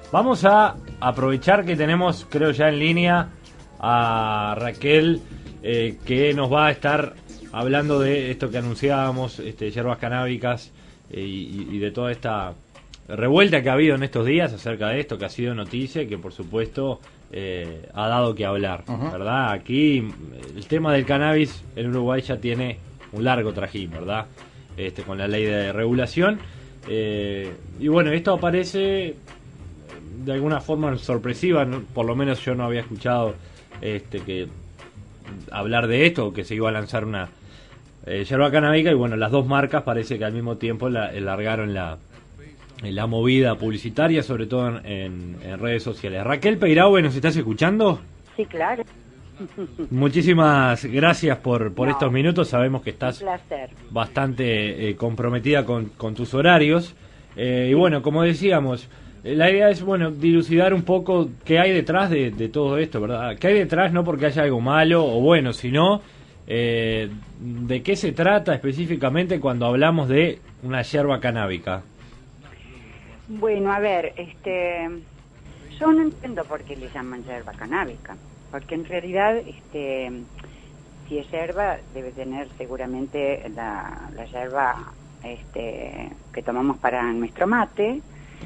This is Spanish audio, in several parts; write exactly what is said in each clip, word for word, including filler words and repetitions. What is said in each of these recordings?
Vamos a aprovechar que tenemos, creo ya en línea, a Raquel, eh, que nos va a estar hablando de esto que anunciábamos, este, hierbas canábicas eh, y, y de toda esta revuelta que ha habido en estos días acerca de esto, que ha sido noticia y que por supuesto eh, ha dado que hablar, uh-huh. ¿verdad? Aquí el tema del cannabis en Uruguay ya tiene un largo trajín, ¿verdad? Este, con la ley de regulación. Eh, y bueno, esto aparece de alguna forma sorpresiva, ¿no? Por lo menos yo no había escuchado este, que hablar de esto, que se iba a lanzar una eh, yerba canábica, y bueno, las dos marcas parece que al mismo tiempo la, largaron la, la movida publicitaria, sobre todo en, en, en redes sociales. Raquel Peiraue, ¿nos estás escuchando? Sí, claro. Muchísimas gracias por, por no, estos minutos. Sabemos que estás placer. bastante eh, comprometida con, con tus horarios. Eh, y bueno, como decíamos, eh, la idea es bueno dilucidar un poco qué hay detrás de, de todo esto, ¿verdad? ¿Qué hay detrás? No porque haya algo malo o bueno, sino eh, de qué se trata específicamente cuando hablamos de una yerba canábica. Bueno, a ver, este, yo no entiendo por qué le llaman yerba canábica. Porque en realidad, este, si es yerba, debe tener seguramente la, la yerba este, que tomamos para nuestro mate,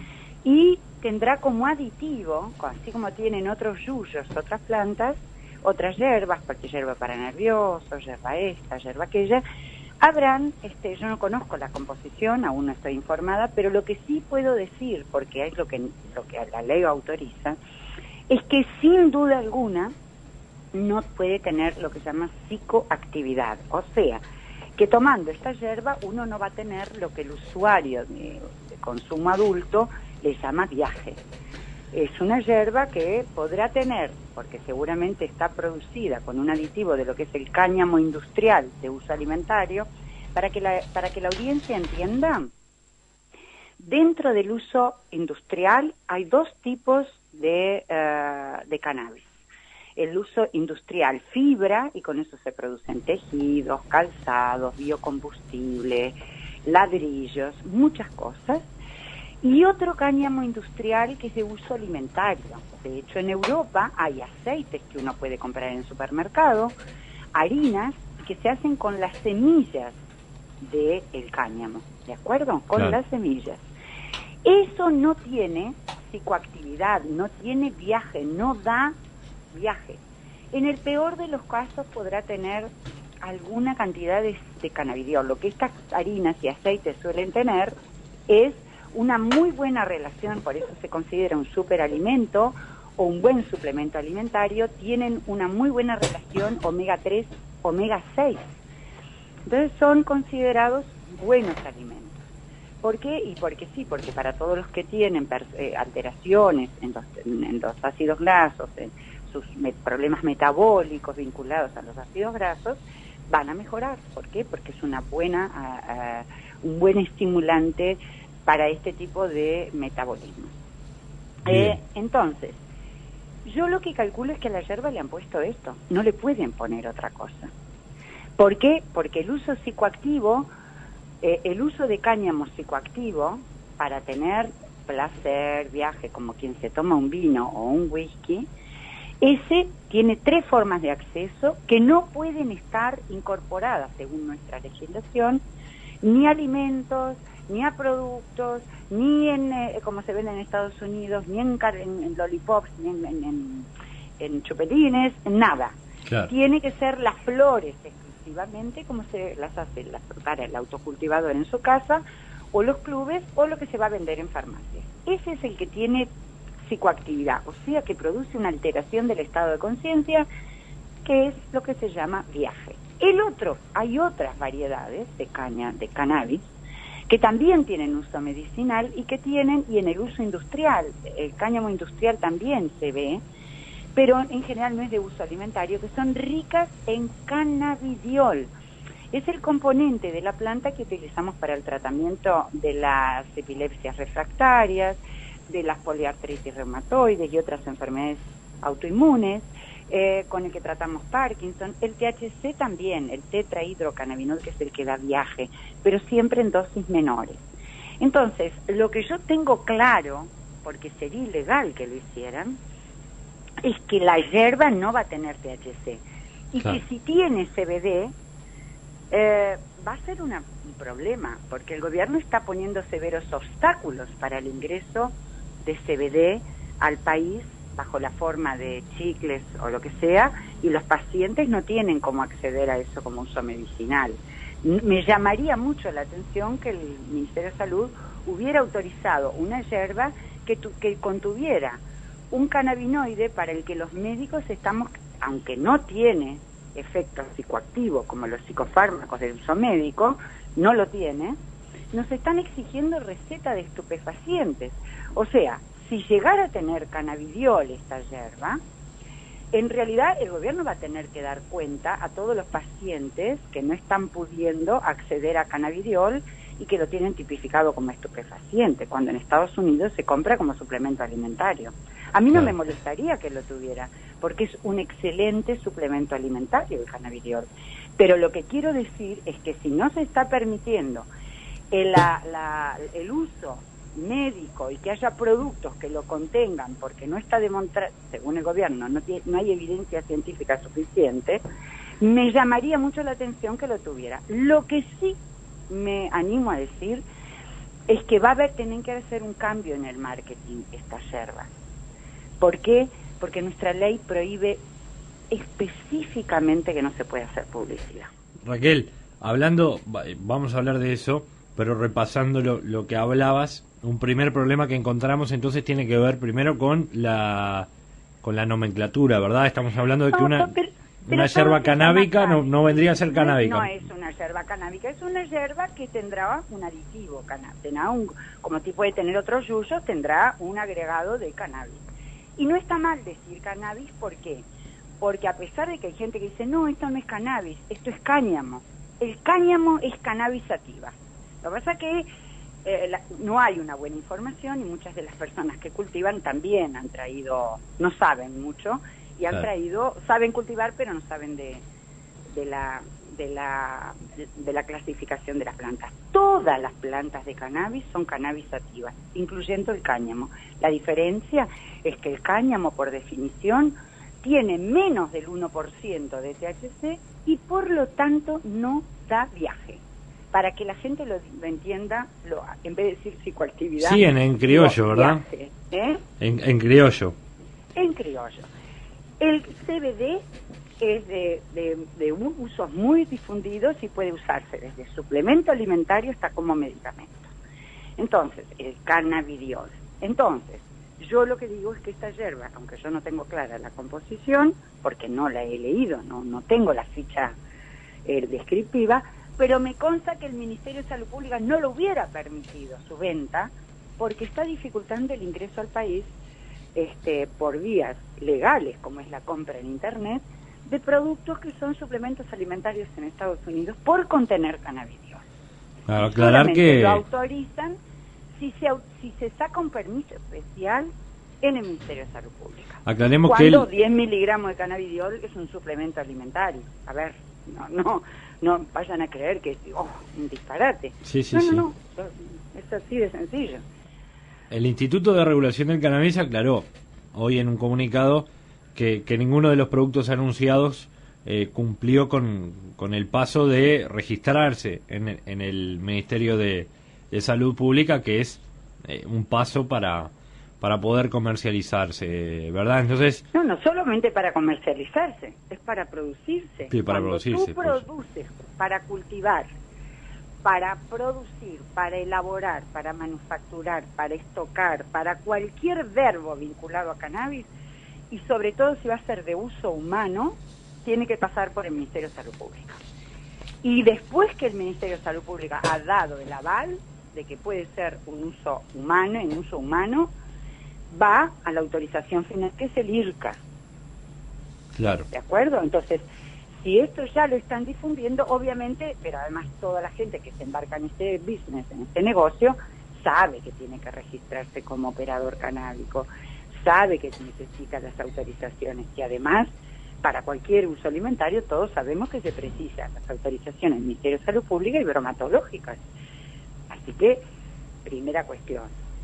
y tendrá como aditivo, así como tienen otros yuyos, otras plantas, otras yerbas, porque yerba para nerviosos, yerba esta, yerba aquella, habrán, este, yo no conozco la composición, aún no estoy informada, pero lo que sí puedo decir, porque es lo que, lo que la ley autoriza, es que sin duda alguna no puede tener lo que se llama psicoactividad, o sea, que tomando esta yerba uno no va a tener lo que el usuario de, de consumo adulto le llama viaje. Es una yerba que podrá tener, porque seguramente está producida con un aditivo de lo que es el cáñamo industrial de uso alimentario, para que la, para que la audiencia entienda, dentro del uso industrial hay dos tipos de, uh, de cannabis. El uso industrial fibra, y con eso se producen tejidos, calzados, biocombustible, ladrillos, muchas cosas. Y otro cáñamo industrial que es de uso alimentario. De hecho, en Europa hay aceites que uno puede comprar en el supermercado, harinas que se hacen con las semillas del cáñamo, ¿de acuerdo? Con claro. las semillas. Eso no tiene psicoactividad, no tiene viaje, no da viaje. En el peor de los casos podrá tener alguna cantidad de, de cannabidiol. Lo que estas harinas y aceites suelen tener es una muy buena relación, por eso se considera un superalimento o un buen suplemento alimentario, tienen una muy buena relación omega tres, omega seis. Entonces son considerados buenos alimentos. ¿Por qué? Y porque sí, porque para todos los que tienen eh, alteraciones en los, en los ácidos grasos, en sus me, problemas metabólicos vinculados a los ácidos grasos, van a mejorar. ¿Por qué? Porque es una buena, uh, uh, un buen estimulante para este tipo de metabolismo. Eh, entonces, yo lo que calculo es que a la yerba le han puesto esto, no le pueden poner otra cosa. ¿Por qué? Porque el uso psicoactivo, eh, el uso de cáñamo psicoactivo para tener placer, viaje, como quien se toma un vino o un whisky, ese tiene tres formas de acceso que no pueden estar incorporadas, según nuestra legislación, ni alimentos, ni a productos, ni en, eh, como se ven en Estados Unidos, ni en, en, en lollipops, ni en, en, en, en chupetines, nada. Claro. Tiene que ser las flores exclusivamente, como se las hace las, para el autocultivador en su casa, o los clubes, o lo que se va a vender en farmacias. Ese es el que tiene psicoactividad, o sea que produce una alteración del estado de conciencia, que es lo que se llama viaje. El otro, hay otras variedades de caña, de cannabis, que también tienen uso medicinal y que tienen, y en el uso industrial, el cáñamo industrial también se ve, pero en general no es de uso alimentario, que son ricas en cannabidiol. Es el componente de la planta que utilizamos para el tratamiento de las epilepsias refractarias, de las poliartritis reumatoides y otras enfermedades autoinmunes, eh, con el que tratamos Parkinson. El T H C también, el tetrahidrocannabinol, que es el que da viaje, pero siempre en dosis menores. Entonces, lo que yo tengo claro porque sería ilegal que lo hicieran, es que la hierba no va a tener T H C. Y claro, que si tiene C B D, eh, va a ser una, un problema, porque el gobierno está poniendo severos obstáculos para el ingreso de C B D al país bajo la forma de chicles o lo que sea, y los pacientes no tienen cómo acceder a eso como uso medicinal. Me llamaría mucho la atención que el Ministerio de Salud hubiera autorizado una hierba que, tu, que contuviera un cannabinoide para el que los médicos estamos, aunque no tiene efectos psicoactivos como los psicofármacos de uso médico, no lo tiene, nos están exigiendo receta de estupefacientes. O sea, si llegara a tener cannabidiol esta hierba, en realidad el gobierno va a tener que dar cuenta a todos los pacientes que no están pudiendo acceder a cannabidiol y que lo tienen tipificado como estupefaciente, cuando en Estados Unidos se compra como suplemento alimentario. A mí no me molestaría que lo tuviera, porque es un excelente suplemento alimentario el cannabidiol. Pero lo que quiero decir es que si no se está permitiendo el, la, la, el uso médico y que haya productos que lo contengan, porque no está demostrado, según el gobierno, no, tiene, no hay evidencia científica suficiente, me llamaría mucho la atención que lo tuviera. Lo que sí me animo a decir es que va a haber, tienen que hacer un cambio en el marketing esta yerba. ¿Por qué? Porque nuestra ley prohíbe específicamente que no se puede hacer publicidad. Raquel, hablando, vamos a hablar de eso, pero repasando lo, lo que hablabas, un primer problema que encontramos entonces tiene que ver primero con la con la nomenclatura, ¿verdad? Estamos hablando de que no, una, pero, pero una yerba canábica no, no vendría a ser canábica. No, no es una yerba canábica, es una yerba que tendrá un aditivo, tendrá un, como tipo de tener otros yuyos, tendrá un agregado de cannabis. Y no está mal decir cannabis, ¿por qué? Porque a pesar de que hay gente que dice, no, esto no es cannabis, esto es cáñamo. El cáñamo es cannabis sativa. Lo que pasa es que eh, la, no hay una buena información y muchas de las personas que cultivan también han traído, no saben mucho, y han claro. traído, saben cultivar pero no saben de, de, la, de, la, de la clasificación de las plantas. Todas las plantas de cannabis son cannabis sativas, incluyendo el cáñamo. La diferencia es que el cáñamo, por definición, tiene menos del uno por ciento de T H C y por lo tanto no da viaje. Para que la gente lo, lo entienda, lo, en vez de decir psicoactividad... Sí, en, en criollo, ¿verdad? Viaje, ¿eh? En, en criollo. En criollo. El C B D es de, de, de usos muy difundidos y puede usarse desde suplemento alimentario hasta como medicamento. Entonces, el cannabidiol. Entonces, yo lo que digo es que esta hierba, aunque yo no tengo clara la composición, porque no la he leído, no, no tengo la ficha eh, descriptiva, pero me consta que el Ministerio de Salud Pública no lo hubiera permitido su venta porque está dificultando el ingreso al país este, por vías legales, como es la compra en Internet, de productos que son suplementos alimentarios en Estados Unidos por contener cannabidiol. Claro, aclarar que lo autorizan si se, si se saca un permiso especial en el Ministerio de Salud Pública. Aclaremos Cuando que el... diez miligramos de cannabidiol es un suplemento alimentario. A ver, no, no, no vayan a creer que es oh, un disparate. Sí, sí, no, sí. no, no, es así de sencillo. El Instituto de Regulación del Cannabis aclaró hoy en un comunicado que, que ninguno de los productos anunciados eh, cumplió con, con el paso de registrarse en el, en el Ministerio de, de Salud Pública, que es eh, un paso para... para poder comercializarse, ¿verdad? Entonces... No, no solamente para comercializarse, es para producirse. Sí, para Cuando producirse. tú produces para cultivar, para producir, para elaborar, para manufacturar, para estocar, para cualquier verbo vinculado a cannabis, y sobre todo si va a ser de uso humano, tiene que pasar por el Ministerio de Salud Pública. Y después que el Ministerio de Salud Pública ha dado el aval de que puede ser un uso humano, en uso humano, va a la autorización final, que es el I R C A. Claro. ¿De acuerdo? Entonces, si esto ya lo están difundiendo, obviamente, pero además toda la gente que se embarca en este business, en este negocio, sabe que tiene que registrarse como operador canábico, sabe que necesita las autorizaciones y además, para cualquier uso alimentario, todos sabemos que se precisan las autorizaciones del Ministerio de Salud Pública y bromatológicas. Así que, primera cuestión.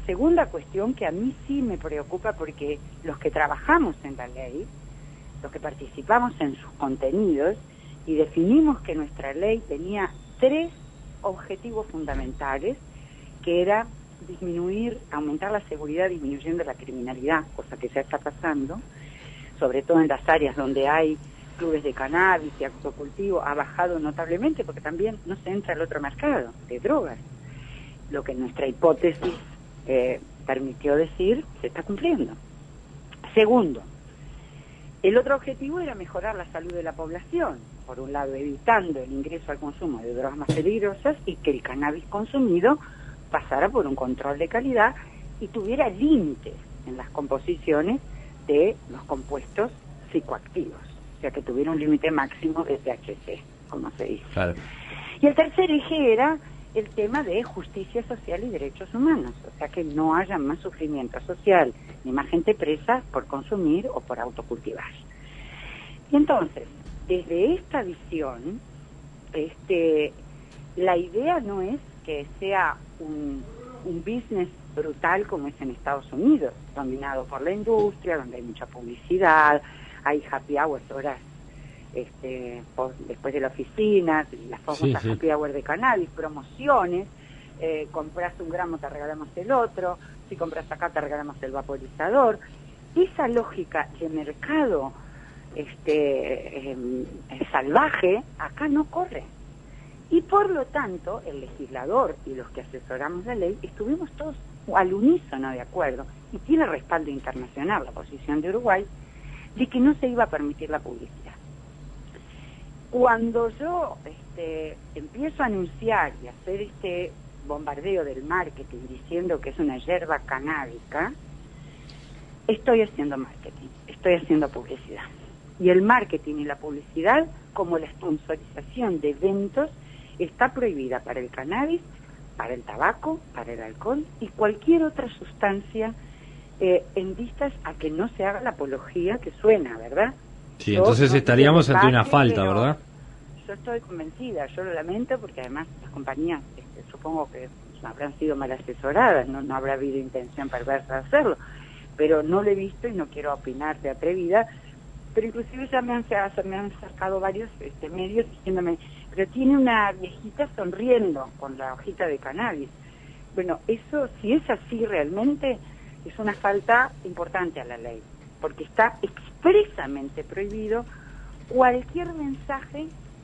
segunda cuestión que a mí sí me preocupa, porque los que trabajamos en la ley, los que participamos en sus contenidos, y definimos que nuestra ley tenía tres objetivos fundamentales, que era disminuir, aumentar la seguridad disminuyendo la criminalidad, cosa que ya está pasando, sobre todo en las áreas donde hay clubes de cannabis y autocultivo, ha bajado notablemente porque también no se entra al otro mercado de drogas. Lo que nuestra hipótesis eh, permitió decir se está cumpliendo. Segundo, el otro objetivo era mejorar la salud de la población, por un lado evitando el ingreso al consumo de drogas más peligrosas y que el cannabis consumido pasara por un control de calidad y tuviera límites en las composiciones de los compuestos psicoactivos, o sea que tuviera un límite máximo de T H C, como se dice. Claro. Y el tercer eje era el tema de justicia social y derechos humanos, o sea que no haya más sufrimiento social ni más gente presa por consumir o por autocultivar. Y entonces, desde esta visión, este, la idea no es que sea un, un business brutal como es en Estados Unidos, dominado por la industria, donde hay mucha publicidad, hay happy hours, horas este, por, después de la oficina, las famosas sí, sí. happy hours de cannabis, promociones, eh, compras un gramo te regalamos el otro, si compras acá te regalamos el vaporizador. Esa lógica de mercado este, eh, salvaje acá no corre. Y por lo tanto, el legislador y los que asesoramos la ley estuvimos todos al unísono de acuerdo, y tiene respaldo internacional la posición de Uruguay, de que no se iba a permitir la publicidad. Cuando yo este, empiezo a anunciar y hacer este bombardeo del marketing diciendo que es una hierba canábica, estoy haciendo marketing, estoy haciendo publicidad. Y el marketing y la publicidad, como la sponsorización de eventos, está prohibida para el cannabis, para el tabaco, para el alcohol y cualquier otra sustancia eh, en vistas a que no se haga la apología que suena, ¿verdad? Sí, yo, entonces no estaríamos ante una falta, ¿verdad? Yo estoy convencida, yo lo lamento porque además las compañías, este, supongo que habrán sido mal asesoradas, no, no habrá habido intención perversa de hacerlo, pero no lo he visto y no quiero opinar de atrevida, pero inclusive ya me han, me han sacado varios este, medios diciéndome, pero tiene una viejita sonriendo con la hojita de cannabis. Bueno, eso, si es así realmente, es una falta importante a la ley, porque está expresamente prohibido cualquier mensaje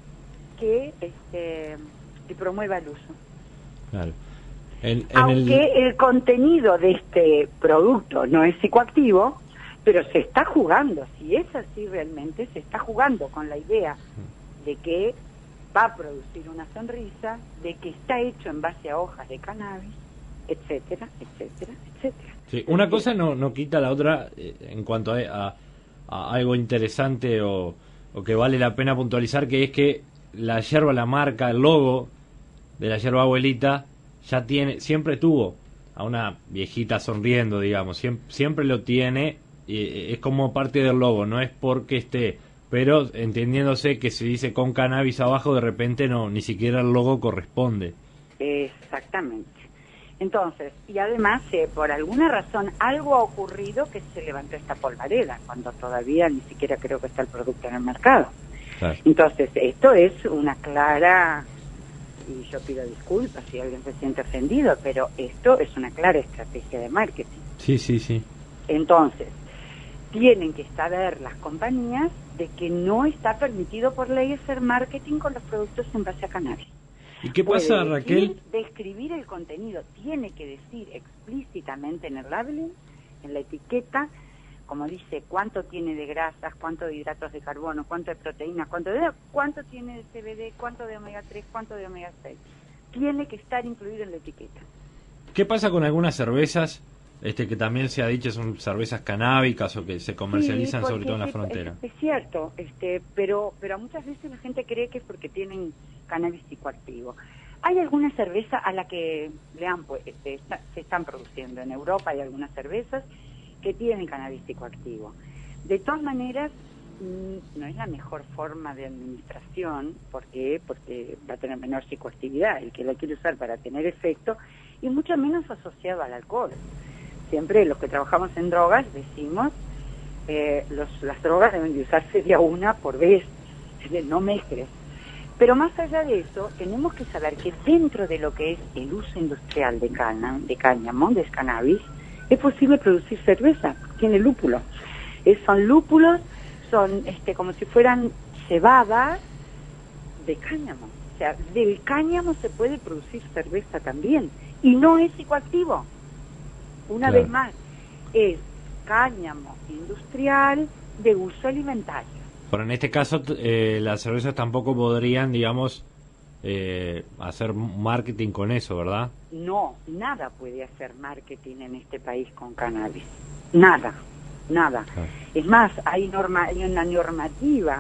que, este, que promueva el uso. Claro. En, en Aunque el... el contenido de este producto no es psicoactivo, pero se está jugando, si es así realmente, se está jugando con la idea de que va a producir una sonrisa, de que está hecho en base a hojas de cannabis, etcétera, etcétera, etcétera. Sí, una cosa no, no quita la otra eh, en cuanto a, a, a algo interesante o, o que vale la pena puntualizar, que es que la yerba, la marca, el logo de la yerba abuelita ya tiene, siempre tuvo a una viejita sonriendo, digamos, siempre, siempre lo tiene, y es como parte del logo, no es porque esté, pero entendiéndose que se dice con cannabis abajo, de repente no, ni siquiera el logo corresponde. Exactamente. Entonces, y además, eh, por alguna razón, algo ha ocurrido que se levantó esta polvareda, cuando todavía ni siquiera creo que está el producto en el mercado. Claro. Entonces, esto es una clara, y yo pido disculpas si alguien se siente ofendido, pero esto es una clara estrategia de marketing. Sí, sí, sí. Entonces, tienen que saber las compañías de que no está permitido por ley hacer marketing con los productos en base a cannabis. ¿Y qué pasa, Puede Raquel? decir, describir el contenido, tiene que decir explícitamente en el labeling, en la etiqueta, como dice, cuánto tiene de grasas, cuánto de hidratos de carbono, cuánto de proteínas, cuánto de cuánto tiene de C B D, cuánto de omega tres, cuánto de omega seis. Tiene que estar incluido en la etiqueta. ¿Qué pasa con algunas cervezas este que también se ha dicho son cervezas canábicas o que se comercializan sí, sobre todo en la frontera? Es, es cierto, este, pero pero muchas veces la gente cree que es porque tienen cannabis psicoactivo. Hay alguna cerveza a la que le han, pues, este, se están produciendo en Europa, hay algunas cervezas que tienen cannabis psicoactivo. De todas maneras, no es la mejor forma de administración, porque porque va a tener menor psicoactividad. El que la quiere usar para tener efecto y mucho menos asociado al alcohol. Siempre los que trabajamos en drogas decimos, eh, los, las drogas deben de usarse de a una por vez, no mezcles. Pero más allá de eso, tenemos que saber que dentro de lo que es el uso industrial de, cana, de cáñamo, de cannabis, es posible producir cerveza, tiene lúpulo. Es, son lúpulos, son este como si fueran cebadas de cáñamo. O sea, del cáñamo se puede producir cerveza también. Y no es psicoactivo. Una claro. vez más, es cáñamo industrial de uso alimentario. Pero en este caso, eh, las cervezas tampoco podrían, digamos, eh, hacer marketing con eso, ¿verdad? No, nada puede hacer marketing en este país con cannabis. Nada, nada. Claro. Es más, hay, norma, hay una normativa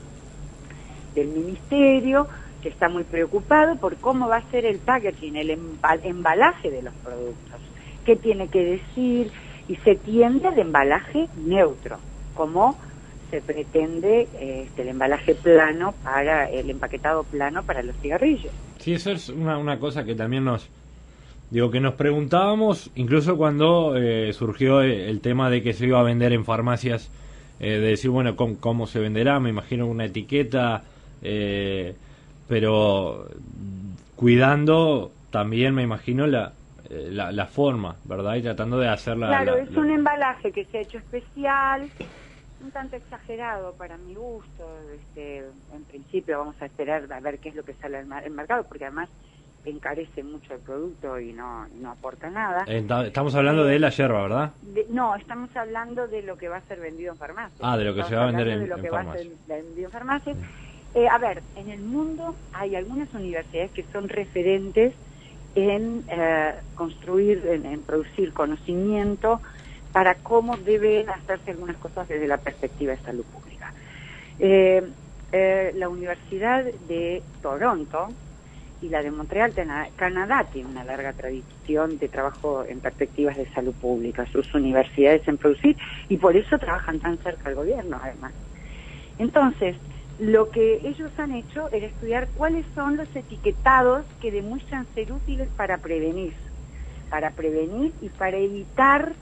del ministerio que está muy preocupado por cómo va a ser el packaging, el embalaje de los productos. ¿Qué tiene que decir? Y se tiende al embalaje neutro, como se pretende este, el embalaje plano para el empaquetado plano para los cigarrillos. Sí, eso es una, una cosa que también nos digo que nos preguntábamos, incluso cuando eh, surgió el tema de que se iba a vender en farmacias, eh, de decir, bueno, ¿cómo, cómo se venderá? Me imagino una etiqueta, eh, pero cuidando también, me imagino, la, eh, la, la forma, ¿verdad? Y tratando de hacerla... Claro, la, es la... un embalaje que se ha hecho especial, un tanto exagerado para mi gusto. Este, en principio vamos a esperar a ver qué es lo que sale al mercado, porque además encarece mucho el producto y no, no aporta nada. Estamos hablando de la yerba, ¿verdad? De, no, estamos hablando de lo que va a ser vendido en farmacias. Ah, de lo que estamos se va a vender en, de lo en que farmacias. Va a ser vendido en farmacias. Eh, a ver, en el mundo hay algunas universidades que son referentes en eh, construir, en, en producir conocimiento para cómo deben hacerse algunas cosas desde la perspectiva de salud pública. Eh, eh, la Universidad de Toronto y la de Montreal, Canadá, tiene una larga tradición de trabajo en perspectivas de salud pública, sus universidades en producir, y por eso trabajan tan cerca del gobierno, además. Entonces, lo que ellos han hecho era estudiar cuáles son los etiquetados que demuestran ser útiles para prevenir, para prevenir y para evitar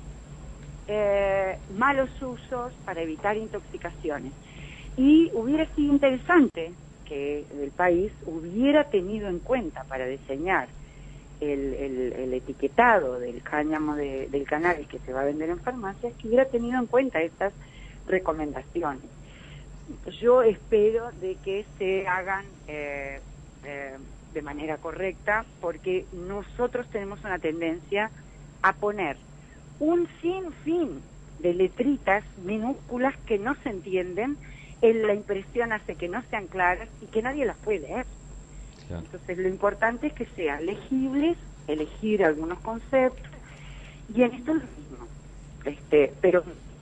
eh, malos usos, para evitar intoxicaciones. Y hubiera sido interesante que el país hubiera tenido en cuenta para diseñar el, el, el etiquetado del cáñamo de, del cannabis que se va a vender en farmacias, que hubiera tenido en cuenta estas recomendaciones. Yo espero de que se hagan eh, eh, de manera correcta, porque nosotros tenemos una tendencia a poner un sinfín de letritas minúsculas que no se entienden. La impresión hace que no sean claras y que nadie las puede leer. Claro. Entonces lo importante es que sean legibles, elegir algunos conceptos, y en esto es lo mismo. Este, pero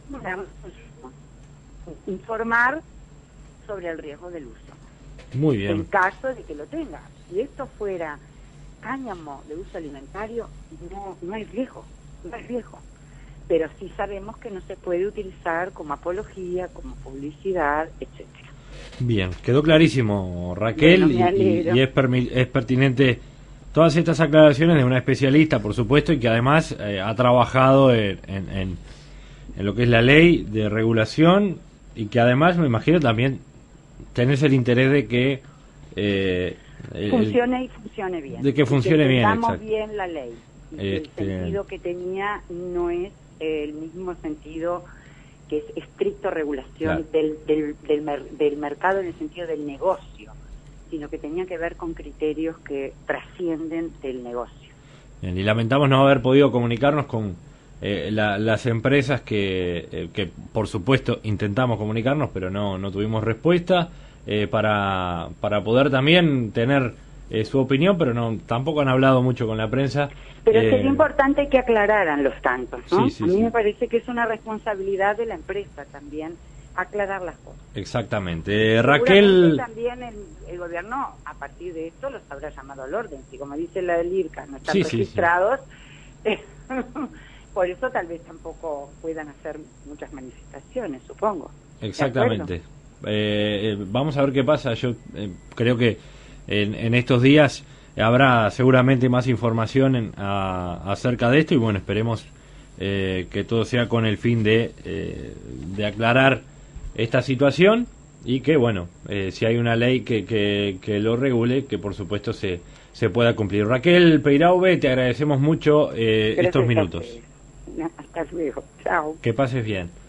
informar sobre el riesgo del uso. Muy bien. En caso de que lo tenga. Si esto fuera cáñamo de uso alimentario, no, no hay riesgo, no hay riesgo. Pero sí sabemos que no se puede utilizar como apología, como publicidad, etcétera. Bien, quedó clarísimo, Raquel, bueno, y, y es, permi- es pertinente todas estas aclaraciones de una especialista, por supuesto, y que además eh, ha trabajado en, en, en, en lo que es la ley de regulación, y que además, me imagino, también tenés el interés de que... Eh, funcione el, y funcione bien. De que funcione que bien, exacto. bien la ley. Este... El sentido que tenía no es el mismo sentido que es estricto regulación claro. del, del, del, mer, del mercado en el sentido del negocio, sino que tenía que ver con criterios que trascienden del negocio. Bien, y lamentamos no haber podido comunicarnos con eh, la, las empresas que, eh, que por supuesto intentamos comunicarnos, pero no, no tuvimos respuesta, eh, para, para poder también tener eh, su opinión, pero no tampoco han hablado mucho con la prensa. Pero eh, sería importante que aclararan los tantos, ¿no? Sí, sí, a mí sí. me parece que es una responsabilidad de la empresa también aclarar las cosas. Exactamente. Eh, Raquel... También el, el gobierno, a partir de esto, los habrá llamado al orden. Si, como dice la del I R C A, no están sí, registrados, sí, sí. Por eso tal vez tampoco puedan hacer muchas manifestaciones, supongo. Exactamente. Eh, eh, vamos a ver qué pasa. Yo eh, creo que en, en estos días habrá seguramente más información en, a, acerca de esto y bueno, esperemos eh, que todo sea con el fin de, eh, de aclarar esta situación y que bueno, eh, si hay una ley que, que, que lo regule, que por supuesto se, se pueda cumplir. Raquel Peirahue, te agradecemos mucho eh, estos minutos. Hasta luego. Chao. Que pases bien.